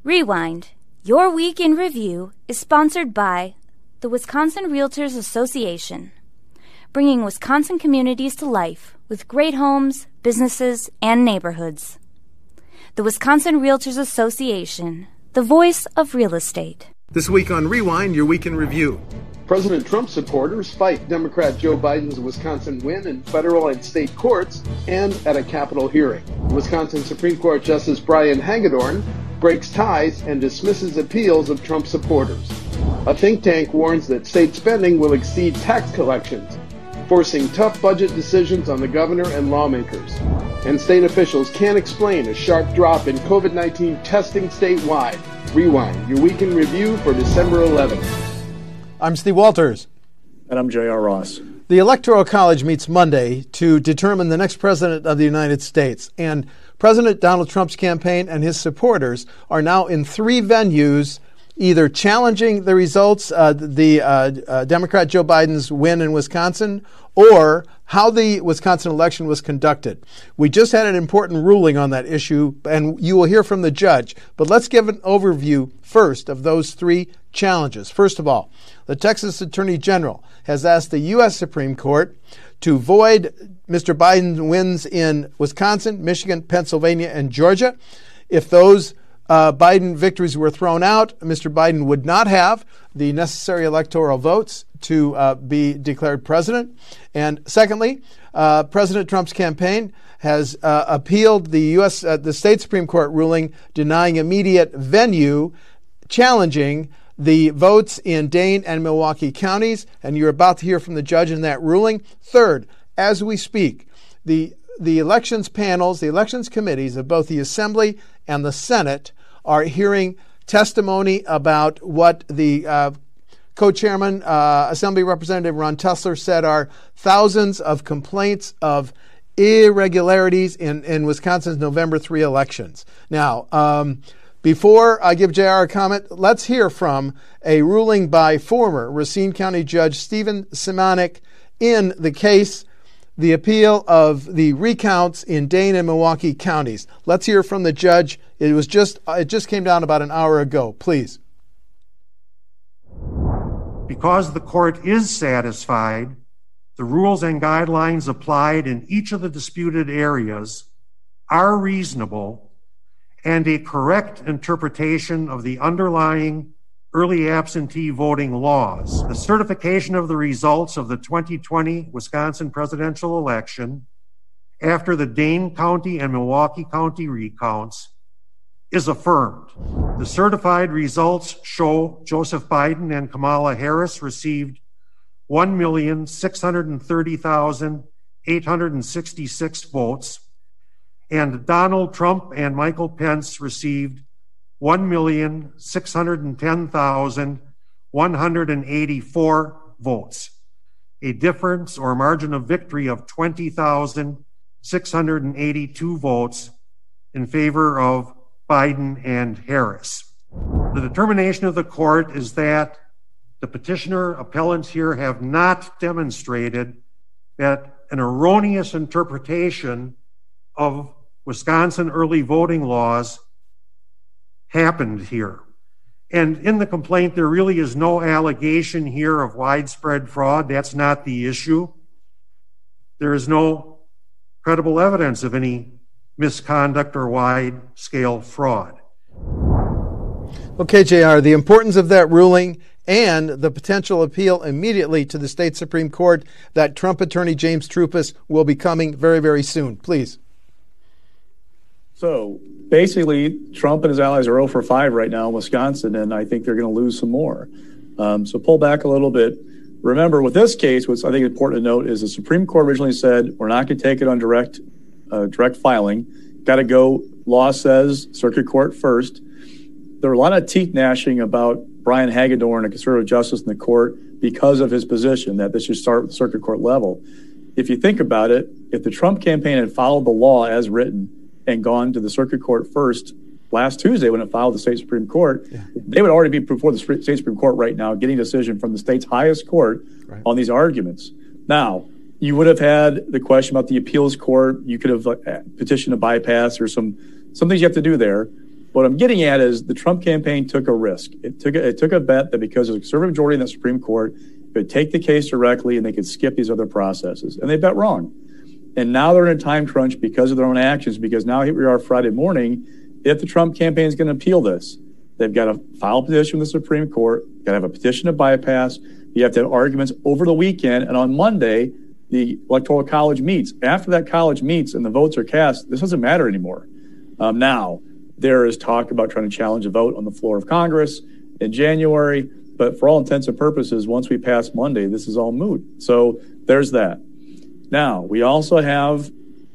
Rewind, your week in review, is sponsored by the Wisconsin Realtors Association, bringing Wisconsin communities to life with great homes, businesses, and neighborhoods. The Wisconsin Realtors Association, the voice of real estate. This week on Rewind, your week in review. President Trump supporters fight Democrat Joe Biden's Wisconsin win in federal and state courts and at a Capitol hearing. Wisconsin Supreme Court Justice Brian Hagedorn breaks ties and dismisses appeals of Trump supporters. A think tank warns that state spending will exceed tax collections, forcing tough budget decisions on the governor and lawmakers. And state officials can't explain a sharp drop in COVID-19 testing statewide. Rewind, your week in review for December 11th. I'm Steve Walters. And I'm J.R. Ross. The Electoral College meets Monday to determine the next president of the United States. And President Donald Trump's campaign and his supporters are now in three venues, either challenging the results, Democrat Joe Biden's win in Wisconsin, or how the Wisconsin election was conducted. We just had an important ruling on that issue, and you will hear from the judge. But let's give an overview first of those three challenges. First of all, the Texas Attorney General has asked the U.S. Supreme Court to void Mr. Biden's wins in Wisconsin, Michigan, Pennsylvania, and Georgia. If those Biden victories were thrown out, Mr. Biden would not have the necessary electoral votes to be declared president. And secondly, President Trump's campaign has appealed the state Supreme Court ruling denying immediate venue, challenging the votes in Dane and Milwaukee counties, and you're about to hear from the judge in that ruling. Third, as we speak, the elections panels, the elections committees of both the Assembly and the Senate are hearing testimony about what the co-chairman, Assembly Representative Ron Tessler, said are thousands of complaints of irregularities in Wisconsin's November 3 elections. Now, before I give JR a comment, let's hear from a ruling by former Racine County Judge Stephen Simonik in the case, the appeal of the recounts in Dane and Milwaukee counties. Let's hear from the judge. It just came down about an hour ago. Please. Because the court is satisfied, the rules and guidelines applied in each of the disputed areas are reasonable and a correct interpretation of the underlying early absentee voting laws. The certification of the results of the 2020 Wisconsin presidential election after the Dane County and Milwaukee County recounts is affirmed. The certified results show Joseph Biden and Kamala Harris received 1,630,866 votes, and Donald Trump and Michael Pence received 1,610,184 votes, a difference or margin of victory of 20,682 votes in favor of Biden and Harris. The determination of the court is that the petitioner appellants here have not demonstrated that an erroneous interpretation of Wisconsin early voting laws happened here. And in the complaint, there really is no allegation here of widespread fraud. That's not the issue. There is no credible evidence of any misconduct or wide-scale fraud. Okay, JR, the importance of that ruling and the potential appeal immediately to the state Supreme Court that Trump attorney James Troupis will be coming very, very soon. Please. So basically, Trump and his allies are 0 for 5 right now in Wisconsin, and I think they're going to lose some more. So pull back a little bit. Remember, with this case, what's I think important to note is the Supreme Court originally said we're not going to take it on direct filing. Got to go. Law says circuit court first. There were a lot of teeth gnashing about Brian Hagedorn, a conservative justice in the court, because of his position that this should start with the circuit court level. If you think about it, if the Trump campaign had followed the law as written and gone to the circuit court first last Tuesday when it filed the state Supreme Court, they would already be before the state Supreme Court right now getting a decision from the state's highest court on these arguments. Now, you would have had the question about the appeals court. You could have petitioned a bypass or some things you have to do there. What I'm getting at is the Trump campaign took a risk. It took a bet that because there's a conservative majority in the Supreme Court, it would take the case directly and they could skip these other processes. And they bet wrong. And now they're in a time crunch because of their own actions, because now here we are Friday morning. If the Trump campaign is going to appeal this, they've got to file a petition with the Supreme Court, got to have a petition to bypass. You have to have arguments over the weekend. And on Monday, the Electoral College meets. After that college meets and the votes are cast, this doesn't matter anymore. Now, there is talk about trying to challenge a vote on the floor of Congress in January. But for all intents and purposes, once we pass Monday, this is all moot. So there's that. Now, we also have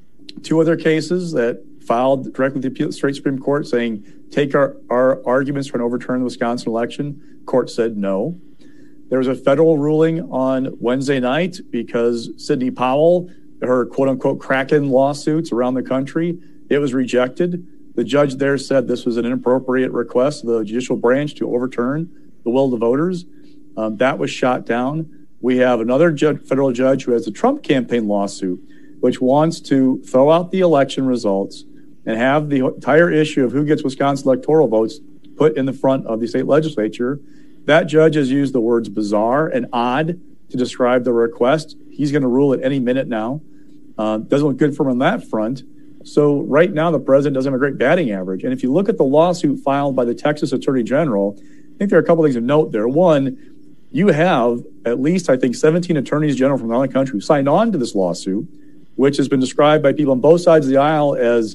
two other cases that filed directly with the state Supreme Court saying, take our arguments for an overturn of the Wisconsin election. Court said no. There was a federal ruling on Wednesday night because Sidney Powell, her quote-unquote Kraken lawsuits around the country, it was rejected. The judge there said this was an inappropriate request of the judicial branch to overturn the will of the voters. That was shot down. We have another federal judge who has a Trump campaign lawsuit, which wants to throw out the election results and have the entire issue of who gets Wisconsin electoral votes put in the front of the state legislature. That judge has used the words bizarre and odd to describe the request. He's going to rule at any minute now. Doesn't look good for him on that front. So right now, the president doesn't have a great batting average. And if you look at the lawsuit filed by the Texas Attorney General, I think there are a couple of things to note there. One, you have at least, I think, 17 attorneys general from around the country who signed on to this lawsuit, which has been described by people on both sides of the aisle as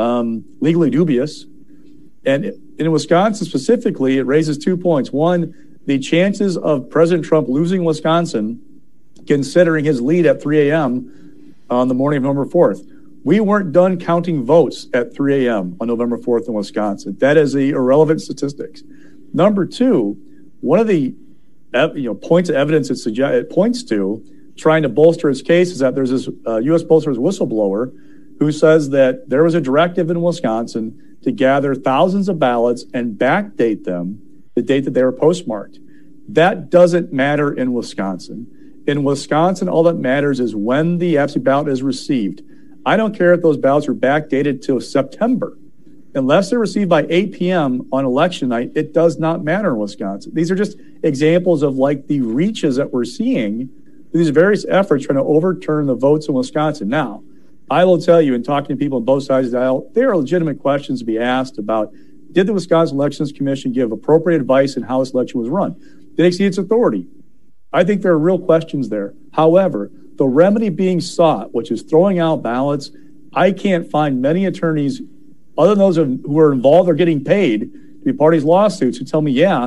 legally dubious. And in Wisconsin specifically, it raises 2 points. One, the chances of President Trump losing Wisconsin, considering his lead at 3 a.m. on the morning of November 4th. We weren't done counting votes at 3 a.m. on November 4th in Wisconsin. That is the irrelevant statistics. Number two, one of the points of evidence it points to trying to bolster its case is that there's this U.S. Postal Service whistleblower who says that there was a directive in Wisconsin to gather thousands of ballots and backdate them the date that they were postmarked. That doesn't matter in Wisconsin. In Wisconsin, all that matters is when the absentee ballot is received. I don't care if those ballots are backdated till September. Unless they're received by 8 p.m. on election night, it does not matter in Wisconsin. These are just examples of like the reaches that we're seeing, these various efforts trying to overturn the votes in Wisconsin. Now, I will tell you, in talking to people on both sides of the aisle, there are legitimate questions to be asked about, did the Wisconsin Elections Commission give appropriate advice in how this election was run? Did it exceed its authority? I think there are real questions there. However, the remedy being sought, which is throwing out ballots, I can't find many attorneys other than those who are involved or getting paid to be part of these lawsuits who tell me, yeah,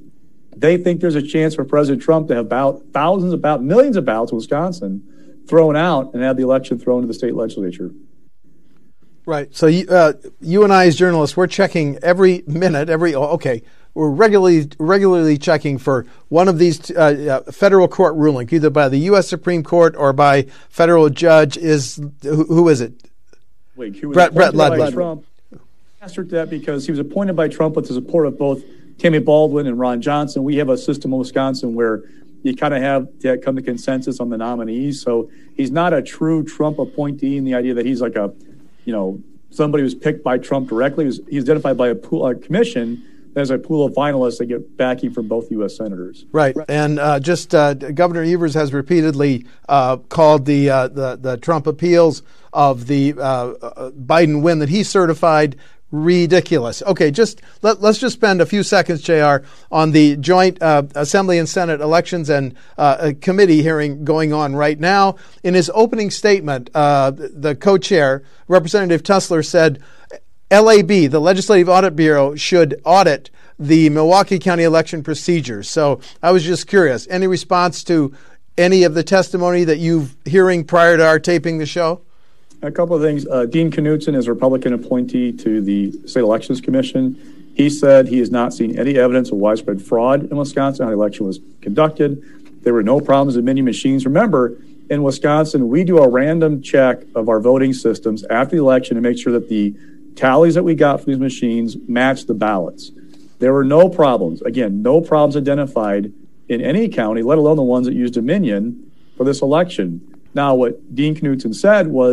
they think there's a chance for President Trump to have millions of ballots in Wisconsin thrown out and have the election thrown to the state legislature. Right. So you and I as journalists, we're checking every minute, we're regularly checking for one of these federal court rulings, either by the U.S. Supreme Court or by federal judge. Who is it? Wait, who was Brett Ledley. Trump. Answered that because he was appointed by Trump with the support of both Tammy Baldwin and Ron Johnson. We have a system in Wisconsin where you kind of have to come to consensus on the nominees. So he's not a true Trump appointee in the idea that he's like somebody who's picked by Trump directly. He's identified by a commission. There's a pool of finalists that get backing from both U.S. senators. Right. And Governor Evers has repeatedly called the Trump appeals of the Biden win that he certified ridiculous. Okay, let's just spend a few seconds, JR, on the joint Assembly and Senate elections and committee hearing going on right now. In his opening statement, the co-chair, Representative Tussler, said LAB, the Legislative Audit Bureau, should audit the Milwaukee County election procedures. So I was just curious, any response to any of the testimony that you've hearing prior to our taping the show? A couple of things. Dean Knutson is a Republican appointee to the State Elections Commission. He said he has not seen any evidence of widespread fraud in Wisconsin, how the election was conducted. There were no problems with many machines. Remember, in Wisconsin, we do a random check of our voting systems after the election to make sure that the tallies that we got from these machines match the ballots. There were no problems. Again, no problems identified in any county, let alone the ones that used Dominion for this election. Now, what Dean Knutson said was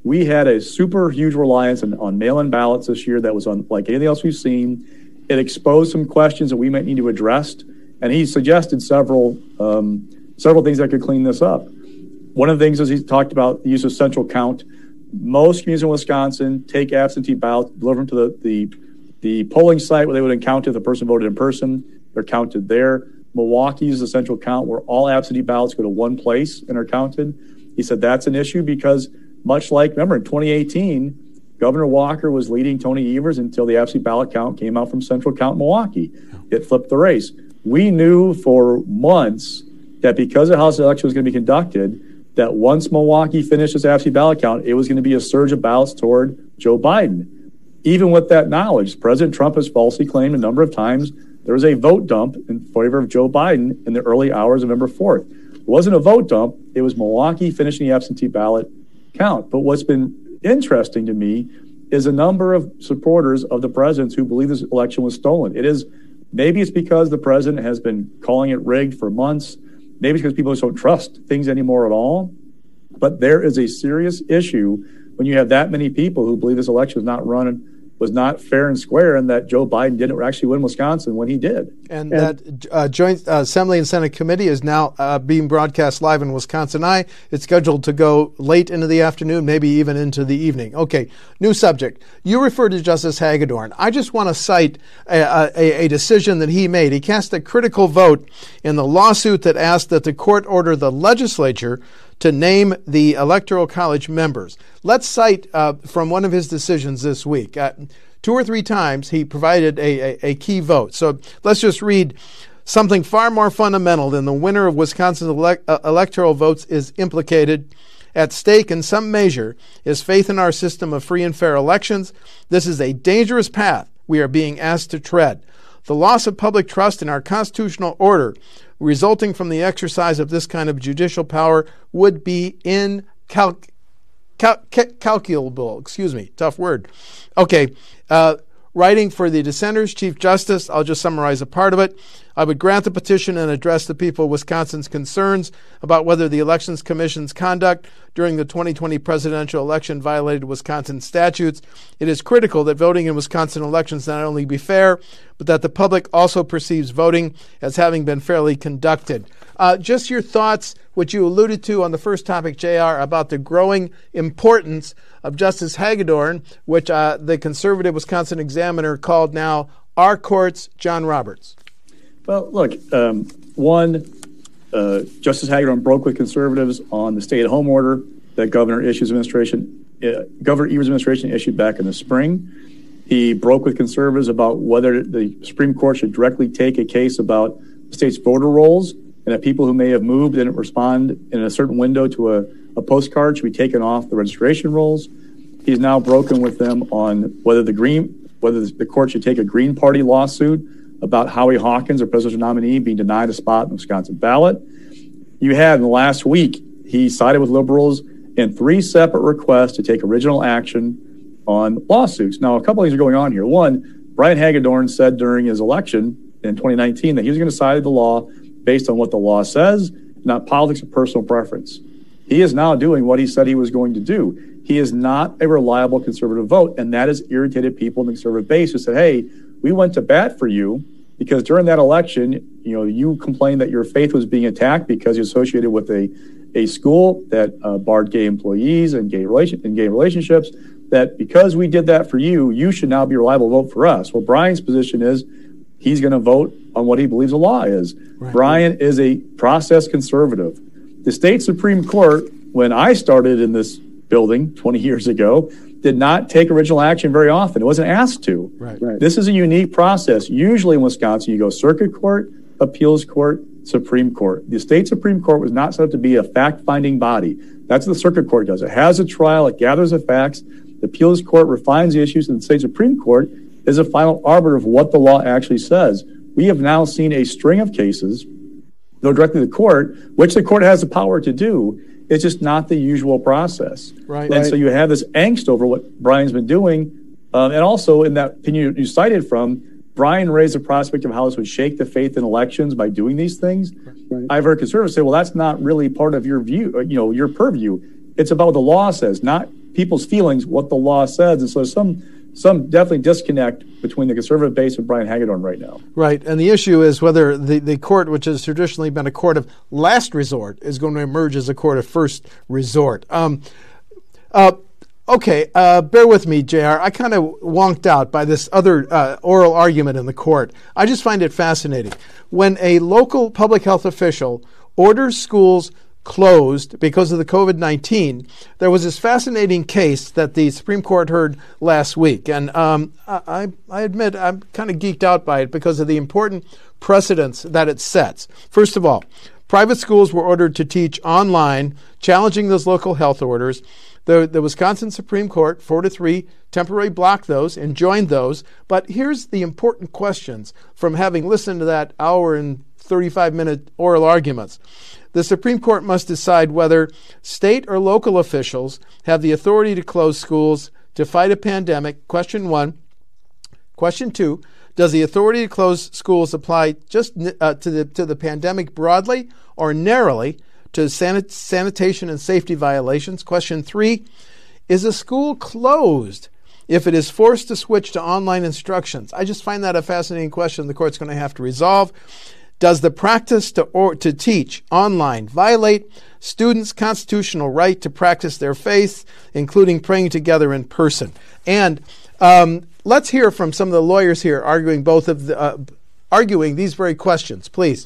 We had a super huge reliance on mail-in ballots this year that was unlike anything else we've seen. It exposed some questions that we might need to address, and he suggested several things that could clean this up. One of the things is he talked about the use of central count. Most communities in Wisconsin take absentee ballots, deliver them to the polling site where they would encounter if the person voted in person. They're counted there. Milwaukee uses a central count where all absentee ballots go to one place and are counted. He said that's an issue because much like, remember, in 2018, Governor Walker was leading Tony Evers until the absentee ballot count came out from central count in Milwaukee. It flipped the race. We knew for months that because the House election was going to be conducted, that once Milwaukee finished its absentee ballot count, it was going to be a surge of ballots toward Joe Biden. Even with that knowledge, President Trump has falsely claimed a number of times there was a vote dump in favor of Joe Biden in the early hours of November 4th. It wasn't a vote dump. It was Milwaukee finishing the absentee ballot count. But what's been interesting to me is a number of supporters of the president who believe this election was stolen. Maybe it's because the president has been calling it rigged for months. Maybe it's because people just don't trust things anymore at all. But there is a serious issue when you have that many people who believe this election was not fair and square, and that Joe Biden didn't actually win Wisconsin when he did. And that Joint Assembly and Senate Committee is now being broadcast live in Wisconsin Eye. It's scheduled to go late into the afternoon, maybe even into the evening. Okay, new subject. You referred to Justice Hagedorn. I just want to cite a decision that he made. He cast a critical vote in the lawsuit that asked that the court order the legislature to name the Electoral College members. Let's cite from one of his decisions this week. 2 or 3 times he provided a key vote. So let's just read something far more fundamental than the winner of Wisconsin's electoral votes is implicated. At stake in some measure is faith in our system of free and fair elections. This is a dangerous path we are being asked to tread. The loss of public trust in our constitutional order resulting from the exercise of this kind of judicial power would be incalculable. Tough word. Okay. Writing for the dissenters, Chief Justice, I'll just summarize a part of it. I would grant the petition and address the people of Wisconsin's concerns about whether the Elections Commission's conduct during the 2020 presidential election violated Wisconsin statutes. It is critical that voting in Wisconsin elections not only be fair, but that the public also perceives voting as having been fairly conducted. Just your thoughts, what you alluded to on the first topic, JR, about the growing importance of Justice Hagedorn, which the conservative Wisconsin Examiner called now our court's John Roberts. Well, look, Justice Hagedorn broke with conservatives on the stay-at-home order that Governor Evers' administration issued back in the spring. He broke with conservatives about whether the Supreme Court should directly take a case about the state's voter rolls, and that people who may have moved and didn't respond in a certain window to a postcard should be taken off the registration rolls. He's now broken with them on whether the court should take a Green Party lawsuit about Howie Hawkins, a presidential nominee, being denied a spot in the Wisconsin ballot. You had in the last week, he sided with liberals in 3 separate requests to take original action on lawsuits. Now, a couple of things are going on here. One, Brian Hagedorn said during his election in 2019 that he was going to side the law based on what the law says, not politics of personal preference. He is now doing what he said he was going to do. He is not a reliable conservative vote, and that has irritated people in the conservative base who said, hey, we went to bat for you because during that election, you complained that your faith was being attacked because you're associated with a school that barred gay employees and gay relationships, that because we did that for you, you should now be a reliable vote for us. Well, Brian's position is he's going to vote on what he believes the law is. Right. Brian is a process conservative. The state Supreme Court, when I started in this building 20 years ago, did not take original action very often. It wasn't asked to. Right. This is a unique process. Usually in Wisconsin, you go circuit court, appeals court, Supreme Court. The state Supreme Court was not set up to be a fact-finding body. That's what the circuit court does. It has a trial. It gathers the facts. The appeals court refines the issues, and the state Supreme Court is a final arbiter of what the law actually says. We have now seen a string of cases go directly to the court, which the court has the power to do. It's just not the usual process. Right. So you have this angst over what Brian's been doing. And also in that opinion you cited from, Brian raised the prospect of how this would shake the faith in elections by doing these things. Right. I've heard conservatives say, well, that's not really part of your view, your purview. It's about what the law says, not people's feelings what the law says. And so some definitely disconnect between the conservative base and Brian Hagedorn right now. Right, and the issue is whether the court, which has traditionally been a court of last resort, is going to emerge as a court of first resort. Okay, bear with me, JR. I kind of wonked out by this other oral argument in the court. I just find it fascinating. When a local public health official orders schools closed because of the COVID-19, there was this fascinating case that the Supreme Court heard last week. And I admit I'm kind of geeked out by it because of the important precedents that it sets. First of all, private schools were ordered to teach online, challenging those local health orders. The Wisconsin Supreme Court, 4-3, temporarily blocked those, enjoined those. But here's the important questions from having listened to that hour and 35-minute oral arguments. The Supreme Court must decide whether state or local officials have the authority to close schools to fight a pandemic. Question 1. Question 2. Does the authority to close schools apply just to the pandemic broadly or narrowly to sanitation and safety violations? Question 3. Is a school closed if it is forced to switch to online instructions? I just find that a fascinating question the court's going to have to resolve. Does the practice to teach online violate students' constitutional right to practice their faith, including praying together in person? And let's hear from some of the lawyers here arguing arguing these very questions, please.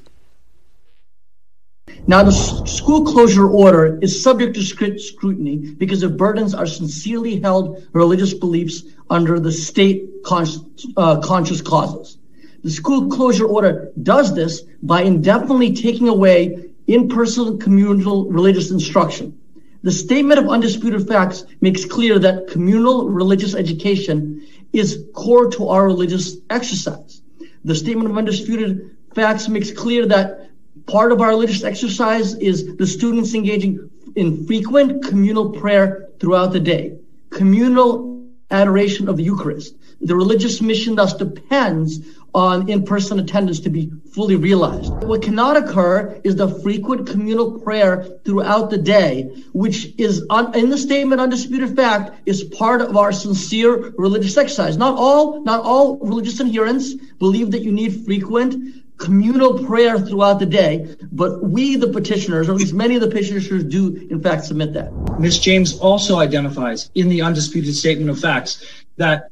Now, the school closure order is subject to scrutiny because it burdens our sincerely held religious beliefs under the state conscious causes. The school closure order does this by indefinitely taking away in-person communal religious instruction. The statement of undisputed facts makes clear that communal religious education is core to our religious exercise. The statement of undisputed facts makes clear that part of our religious exercise is the students engaging in frequent communal prayer throughout the day, communal adoration of the Eucharist. The religious mission thus depends on in-person attendance to be fully realized. What cannot occur is the frequent communal prayer throughout the day, which is in the statement undisputed fact is part of our sincere religious exercise. Not all religious adherents believe that you need frequent communal prayer throughout the day, but we, the petitioners, or at least many of the petitioners do in fact submit that. Ms. James also identifies in the undisputed statement of facts that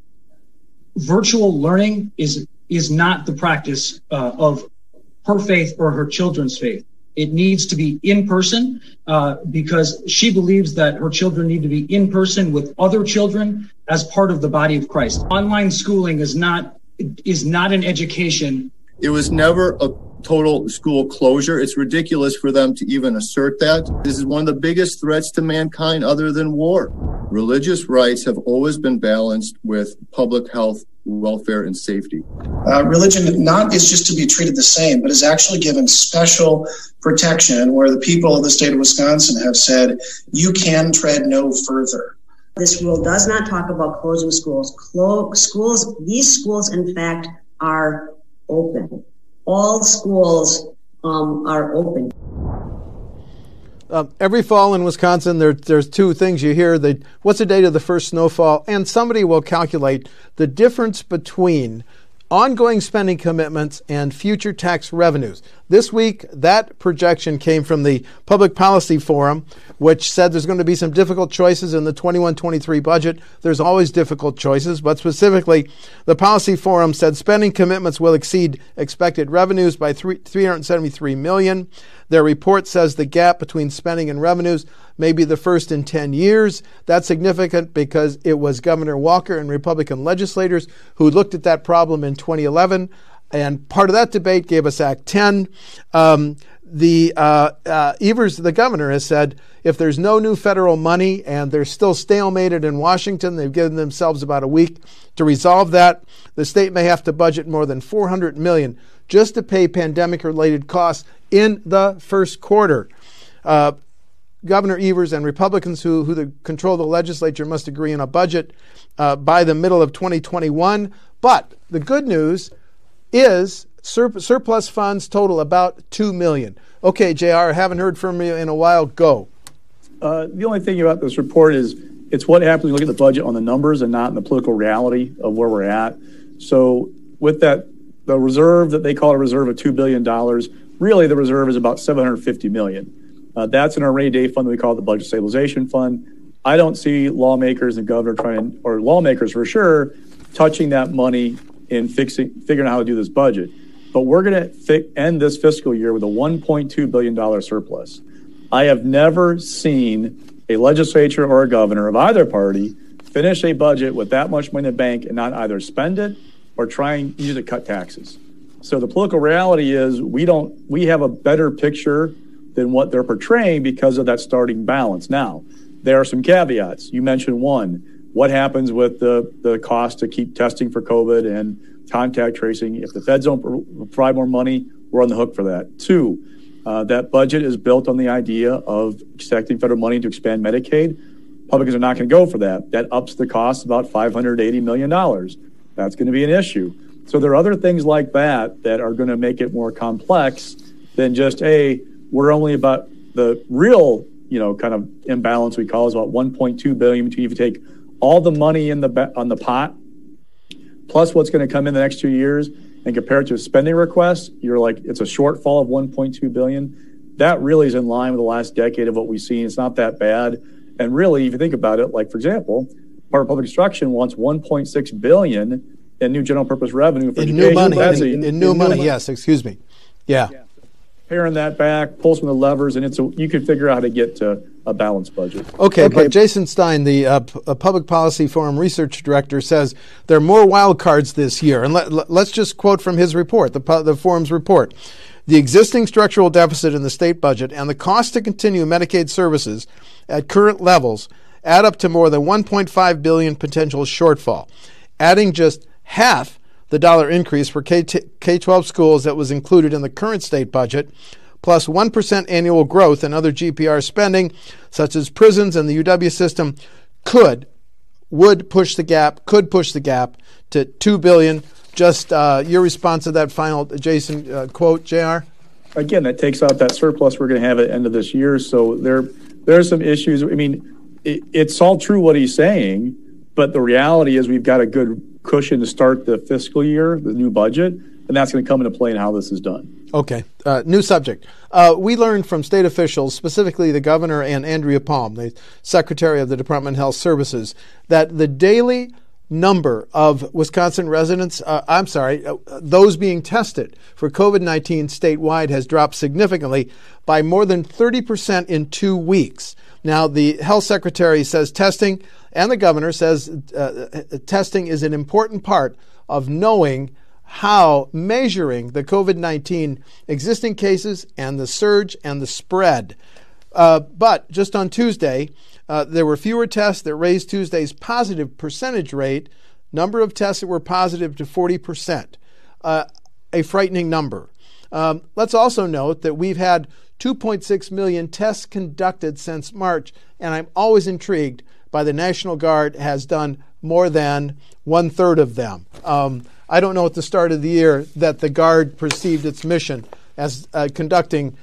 virtual learning is not the practice of her faith or her children's faith. It needs to be in person because she believes that her children need to be in person with other children as part of the body of Christ. Online schooling is not an education. It was never a total school closure. It's ridiculous for them to even assert that. This is one of the biggest threats to mankind other than war. Religious rights have always been balanced with public health, welfare, and safety. Religion not is just to be treated the same, but is actually given special protection where the people of the state of Wisconsin have said, you can tread no further. This rule does not talk about closing schools. These schools, in fact, are open. All schools are open. Every fall in Wisconsin, there's two things you hear. What's the date of the first snowfall? And somebody will calculate the difference between ongoing spending commitments and future tax revenues. This week, that projection came from the Public Policy Forum, which said there's going to be some difficult choices in the 21-23 budget. There's always difficult choices, but specifically, the Policy Forum said spending commitments will exceed expected revenues by $373 million. Their report says the gap between spending and revenues may be the first in 10 years. That's significant because it was Governor Walker and Republican legislators who looked at that problem in 2011, and part of that debate gave us Act 10. Evers, the governor, has said if there's no new federal money and they're still stalemated in Washington, they've given themselves about a week to resolve that. The state may have to budget more than $400 million just to pay pandemic-related costs in the first quarter. Governor Evers and Republicans who control the legislature must agree on a budget by the middle of 2021. But the good news is surplus funds total about $2 million. Okay, JR, I haven't heard from you in a while. Go. The only thing about this report is it's what happens when you look at the budget on the numbers and not in the political reality of where we're at. So with that, the reserve that they call a reserve of $2 billion, really the reserve is about $750 million. That's in our rainy day fund that we call the Budget Stabilization Fund. I don't see lawmakers and governor or lawmakers for sure, touching that money and figuring out how to do this budget. But we're going to end this fiscal year with a $1.2 billion surplus. I have never seen a legislature or a governor of either party finish a budget with that much money in the bank and not either spend it or try and use it to cut taxes. So the political reality is we have a better picture than what they're portraying because of that starting balance. Now, there are some caveats. You mentioned one, what happens with the cost to keep testing for COVID and contact tracing? If the feds don't provide more money, we're on the hook for that. Two, that budget is built on the idea of accepting federal money to expand Medicaid. Republicans are not going to go for that. That ups the cost about $580 million. That's going to be an issue. So there are other things like that are going to make it more complex than just, we're only about the real, kind of imbalance we call is about $1.2 billion. If you take all the money on the pot, plus what's going to come in the next 2 years, and compare it to a spending request, you're like, it's a shortfall of $1.2 billion. That really is in line with the last decade of what we've seen. It's not that bad. And really, if you think about it, like, for example, Department of Public Instruction wants $1.6 billion in new general purpose revenue for in education. New money, yes, excuse me. Yeah. Paring that back, pull some of the levers, and you can figure out how to get to a balanced budget. Okay, but Jason Stein, the Public Policy Forum Research Director, says there are more wild cards this year. And let's just quote from his report, the Forum's report. The existing structural deficit in the state budget and the cost to continue Medicaid services at current levels add up to more than $1.5 billion potential shortfall. Adding just half the dollar increase for K-12 schools that was included in the current state budget, plus 1% annual growth in other GPR spending, such as prisons and the UW system, could push the gap to $2 billion. Just your response to that final Jason quote, JR? Again, that takes out that surplus we're going to have at the end of this year. So there are some issues. I mean, it's all true what he's saying, but the reality is we've got a good cushion to start the fiscal year, the new budget, and that's going to come into play in how this is done. Okay. New subject. We learned from state officials, specifically the governor and Andrea Palm, the secretary of the Department of Health Services, that the daily number of Wisconsin residents, those being tested for COVID-19 statewide has dropped significantly by more than 30% in 2 weeks. Now, the health secretary says testing, and the governor says testing is an important part of knowing how measuring the COVID-19 existing cases and the surge and the spread. But just on Tuesday, there were fewer tests that raised Tuesday's positive percentage rate, number of tests that were positive, to 40%, a frightening number. Let's also note that we've had 2.6 million tests conducted since March, and I'm always intrigued by the National Guard has done more than 1/3 of them. I don't know at the start of the year that the Guard perceived its mission as conducting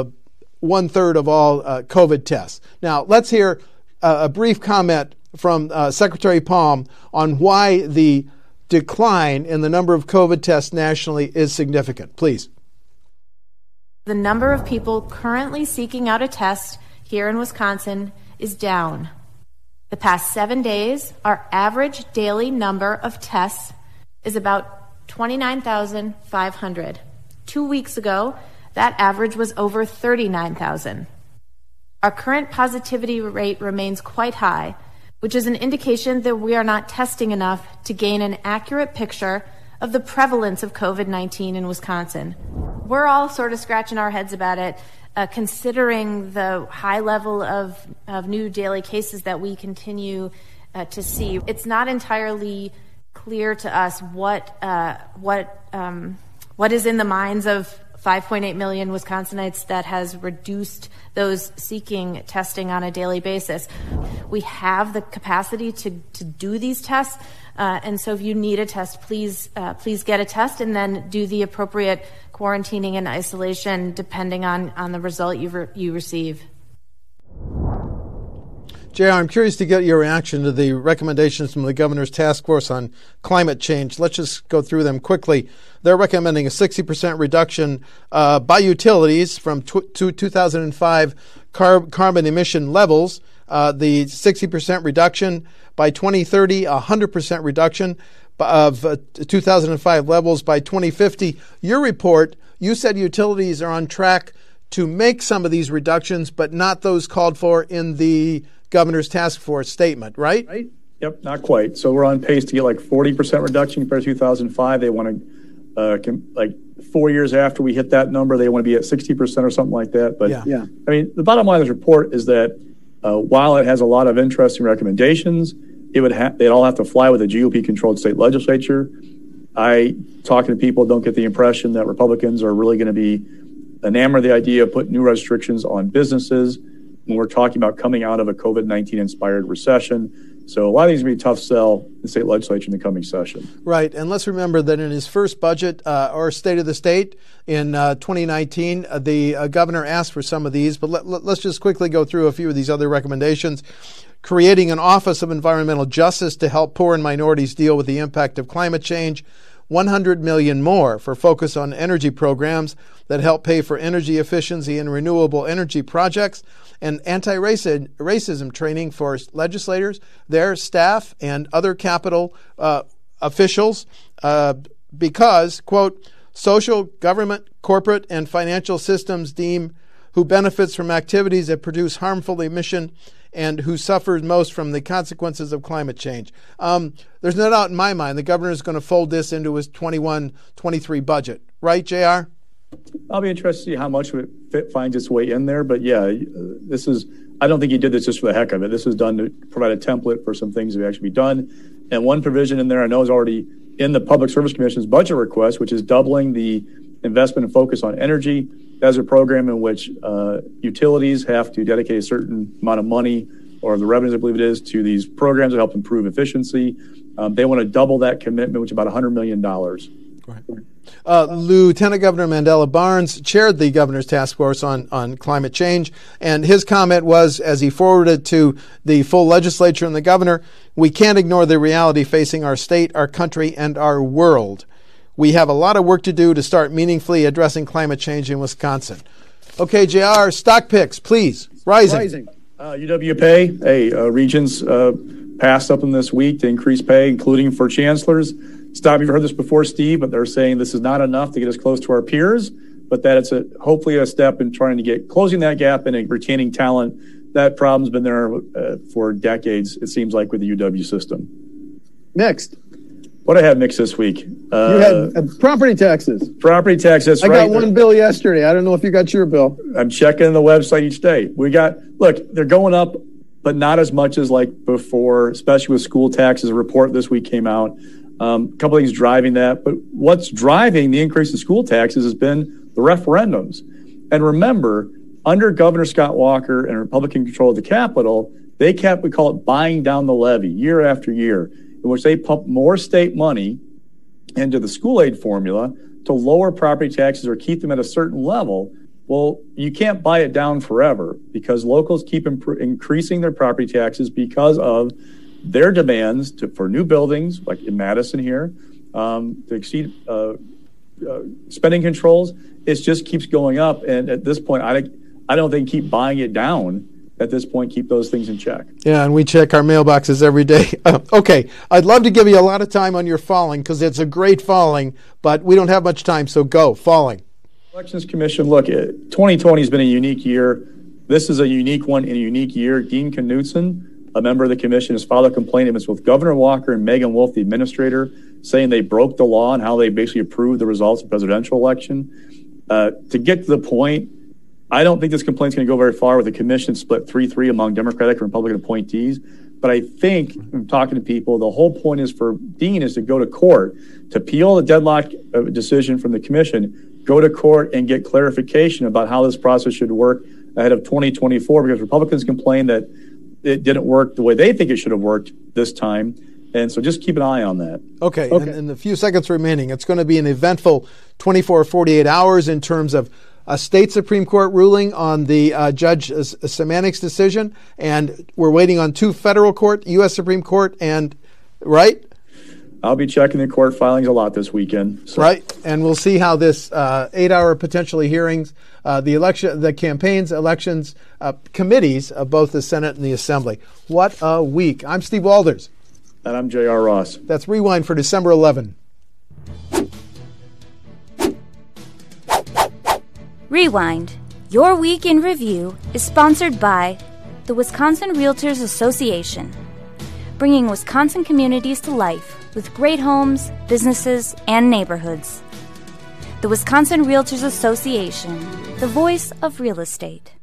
1/3 of all COVID tests. Now, let's hear a brief comment from Secretary Palm on why the decline in the number of COVID tests nationally is significant. Please. The number of people currently seeking out a test here in Wisconsin is down. The past 7 days, our average daily number of tests is about 29,500. 2 weeks ago, that average was over 39,000. Our current positivity rate remains quite high, which is an indication that we are not testing enough to gain an accurate picture of the prevalence of COVID-19 in Wisconsin. We're all sort of scratching our heads about it, considering the high level of new daily cases that we continue to see. It's not entirely clear to us what is in the minds of 5.8 million Wisconsinites that has reduced those seeking testing on a daily basis. We have the capacity to do these tests, and so if you need a test, please get a test and then do the appropriate quarantining and isolation depending on the result you receive. JR, I'm curious to get your reaction to the recommendations from the governor's task force on climate change. Let's just go through them quickly. They're recommending a 60% reduction by utilities from 2005 carbon emission levels, the 60% reduction by 2030, 100% reduction of 2005 levels by 2050. Your report, you said utilities are on track to make some of these reductions, but not those called for in the governor's task force statement, right? Yep, not quite. So we're on pace to get like 40% reduction compared to 2005. They want to, like 4 years after we hit that number, they want to be at 60% or something like that. But yeah, I mean, the bottom line of this report is that while it has a lot of interesting recommendations, they'd all have to fly with a GOP-controlled state legislature. Talking to people, don't get the impression that Republicans are really going to be enamored of the idea of putting new restrictions on businesses when we're talking about coming out of a COVID-19 inspired recession. So a lot of these are going to be a tough sell in the state legislature in the coming session. Right. And let's remember that in his first budget or State of the State in 2019, the governor asked for some of these. But let's just quickly go through a few of these other recommendations. Creating an Office of Environmental Justice to help poor and minorities deal with the impact of climate change. $100 million more for focus on energy programs that help pay for energy efficiency and renewable energy projects, and anti-racism training for legislators, their staff, and other Capitol officials because, quote, social, government, corporate, and financial systems deem who benefits from activities that produce harmful emission and who suffers most from the consequences of climate change. There's no doubt in my mind the governor is going to fold this into his 21-23 budget. Right, JR? I'll be interested to see how much of it finds its way in there. But yeah, I don't think he did this just for the heck of it. This is done to provide a template for some things that actually be done. And one provision in there I know is already in the Public Service Commission's budget request, which is doubling the investment and focus on energy. That's a program in which utilities have to dedicate a certain amount of money, or the revenues, I believe it is, to these programs that help improve efficiency. They want to double that commitment, which is about $100 million. Lieutenant Governor Mandela Barnes chaired the governor's task force on climate change, and his comment was, as he forwarded to the full legislature and the governor, we can't ignore the reality facing our state, our country, and our world. We have a lot of work to do to start meaningfully addressing climate change in Wisconsin. Okay, JR, stock picks, please. Rising. UW pay, Regents passed something this week to increase pay, including for chancellors. Stop, you've heard this before, Steve, but they're saying this is not enough to get us close to our peers, but that it's hopefully a step in trying to closing that gap and retaining talent. That problem's been there for decades, it seems like, with the UW system. Next. What I had mixed this week. You had property taxes. Property taxes, right. I got one bill yesterday. I don't know if you got your bill. I'm checking the website each day. They're going up, but not as much as like before, especially with school taxes. A report this week came out. A couple of things driving that. But what's driving the increase in school taxes has been the referendums. And remember, under Governor Scott Walker and Republican control of the Capitol, we call it buying down the levee year after year, in which they pump more state money into the school aid formula to lower property taxes or keep them at a certain level. Well, you can't buy it down forever because locals keep increasing their property taxes because of their demands for new buildings, like in Madison here, to exceed spending controls. It just keeps going up. And at this point, I don't think keep buying it down. At this point, keep those things in check. Yeah, and we check our mailboxes every day. Okay, I'd love to give you a lot of time on your falling because it's a great falling, but we don't have much time, so go, falling. Elections Commission, look, 2020 has been a unique year. This is a unique one in a unique year. Dean Knutson, a member of the commission, has filed a complaint against both Governor Walker and Megan Wolf, the administrator, saying they broke the law and how they basically approved the results of the presidential election. To get to the point, I don't think this complaint's going to go very far with the commission split 3-3 among Democratic and Republican appointees. But I think, I'm talking to people, the whole point is for Dean is to go to court, to appeal the deadlock decision from the commission, go to court and get clarification about how this process should work ahead of 2024, because Republicans complain that it didn't work the way they think it should have worked this time. And so just keep an eye on that. Okay. In the few seconds remaining, it's going to be an eventful 24 or 48 hours in terms of a state Supreme Court ruling on the Judge Semanic's decision, and we're waiting on 2 federal court, U.S. Supreme Court, and right? I'll be checking the court filings a lot this weekend. So. Right, and we'll see how this 8-hour potentially hearings, the campaigns, elections, committees of both the Senate and the Assembly. What a week. I'm Steve Walders. And I'm J.R. Ross. That's Rewind for December 11. Rewind, your week in review, is sponsored by the Wisconsin Realtors Association, bringing Wisconsin communities to life with great homes, businesses, and neighborhoods. The Wisconsin Realtors Association, the voice of real estate.